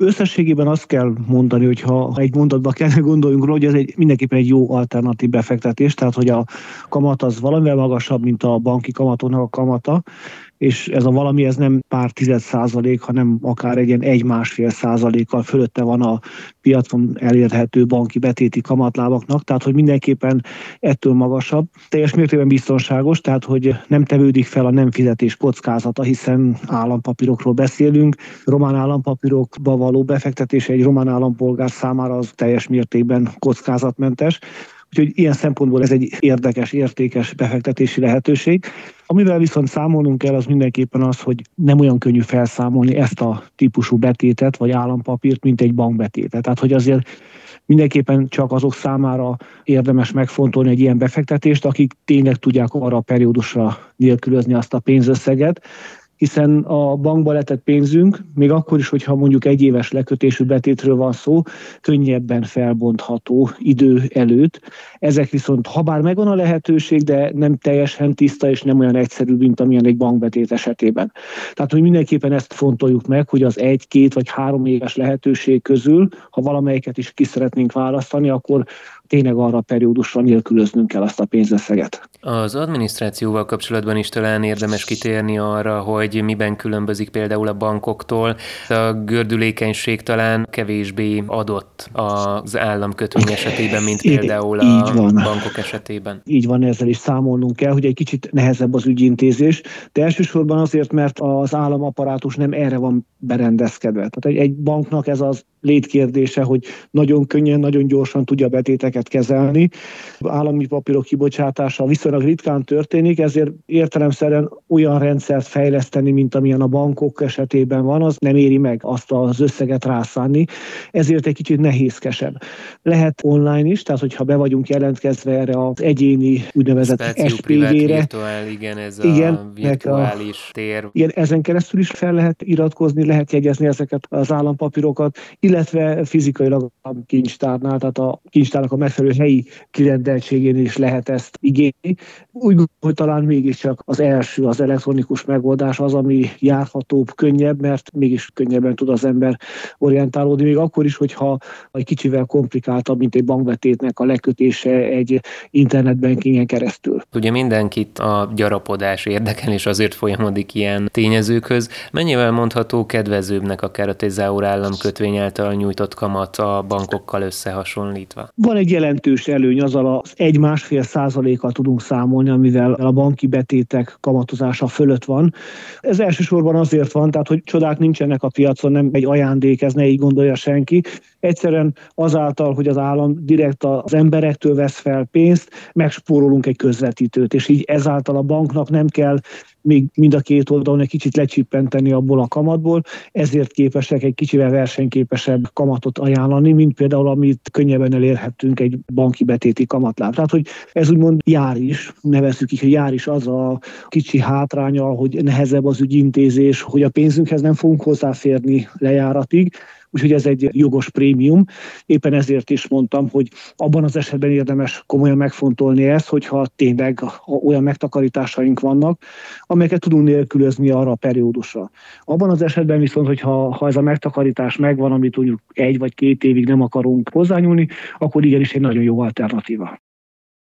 Összességében azt kell mondani, hogy ha egy mondatba kellene gondoljunk róla, hogy ez mindenképpen egy jó alternatív befektetés, tehát hogy a kamat az valamivel magasabb, mint a banki kamatoknak a kamata, és ez a valami, ez nem pár tized százalék, hanem akár egy ilyen 1-1,5%-kal fölötte van a piacon elérhető banki betéti kamatlábaknak, tehát hogy mindenképpen ettől magasabb. Teljes mértékben biztonságos, tehát hogy nem tevődik fel a nem fizetés kockázata, hiszen állampapírokról beszélünk. Román állampapírokba való befektetés egy román állampolgár számára az teljes mértékben kockázatmentes. Úgyhogy ilyen szempontból ez egy érdekes, értékes befektetési lehetőség. Amivel viszont számolnunk kell, az mindenképpen az, hogy nem olyan könnyű felszámolni ezt a típusú betétet, vagy állampapírt, mint egy bankbetétet. Tehát, hogy azért mindenképpen csak azok számára érdemes megfontolni egy ilyen befektetést, akik tényleg tudják arra a periódusra nélkülözni azt a pénzösszeget, hiszen a bankba letett pénzünk, még akkor is, hogyha mondjuk egyéves lekötésű betétről van szó, könnyebben felbontható idő előtt. Ezek viszont, ha bár megvan a lehetőség, de nem teljesen tiszta és nem olyan egyszerű, mint amilyen egy bankbetét esetében. Tehát, hogy mindenképpen ezt fontoljuk meg, hogy az 1, 2 vagy 3 éves lehetőség közül, ha valamelyiket is ki szeretnénk választani, akkor tényleg arra a periódusra nélkülöznünk kell azt a pénzösszeget. Az adminisztrációval kapcsolatban is talán érdemes kitérni arra, hogy miben különbözik például a bankoktól. A gördülékenység talán kevésbé adott az államkötvény esetében, mint például a bankok esetében. Így van, ezzel is számolnunk kell, hogy egy kicsit nehezebb az ügyintézés, de elsősorban azért, mert az államaparátus nem erre van berendezkedve. Tehát egy banknak ez az létkérdése, hogy nagyon könnyen, nagyon gyorsan tudja betéteket kezelni. Állami papírok kibocsátása viszonylag ritkán történik, ezért értelemszerűen olyan rendszert fejleszteni, mint amilyen a bankok esetében van, az nem éri meg azt az összeget rászánni, ezért egy kicsit nehézkesebb. Lehet online is, tehát hogyha be vagyunk jelentkezve erre az egyéni úgynevezett SPV-re. Igen, ez a virtuális tér. Igen, ezen keresztül is fel lehet iratkozni, lehet jegyezni ezeket az állampapírokat, illetve fizikailag a kincstárnál, tehát a kincstárnak a megfelelő helyi kirendeltségén is lehet ezt igényelni. Úgy gondolom, hogy talán mégiscsak az első, az elektronikus megoldás az, ami járhatóbb, könnyebb, mert mégis könnyebben tud az ember orientálódni, még akkor is, hogyha egy kicsivel komplikáltabb, mint egy bankbetétnek a lekötése egy internetbankingen keresztül. Ugye mindenkit a gyarapodás érdekel, és azért folyamodik ilyen tényezőkhöz. Mennyivel mondható kedvezőbbnek akár a Tezaur államkötvény által nyújtott kamat a bankokkal összehasonlítva? Van egy jelentős előny, azzal az 1-1,5%-kal tudunk számolni, amivel a banki betétek kamatozása fölött van. Ez elsősorban azért van, tehát hogy csodák nincsenek a piacon, nem egy ajándék, ez ne így gondolja senki. Egyszerűen azáltal, hogy az állam direkt az emberektől vesz fel pénzt, megspórolunk egy közvetítőt, és így ezáltal a banknak nem kell még mind a két oldalon egy kicsit lecsippenteni abból a kamatból, ezért képesek egy kicsivel versenyképesebb kamatot ajánlani, mint például amit könnyebben elérhettünk egy banki betéti kamatláb. Tehát, hogy ez úgymond jár is, nevezzük így, hogy jár is az a kicsi hátránya, hogy nehezebb az ügyintézés, hogy a pénzünkhez nem fogunk hozzáférni lejáratig, úgyhogy ez egy jogos prémium. Éppen ezért is mondtam, hogy abban az esetben érdemes komolyan megfontolni ezt, hogyha tényleg olyan megtakarításaink vannak, amelyeket tudunk nélkülözni arra a periódusra. Abban az esetben viszont, hogyha ez a megtakarítás megvan, amit mondjuk 1 vagy 2 évig nem akarunk hozzányúlni, akkor igenis egy nagyon jó alternatíva.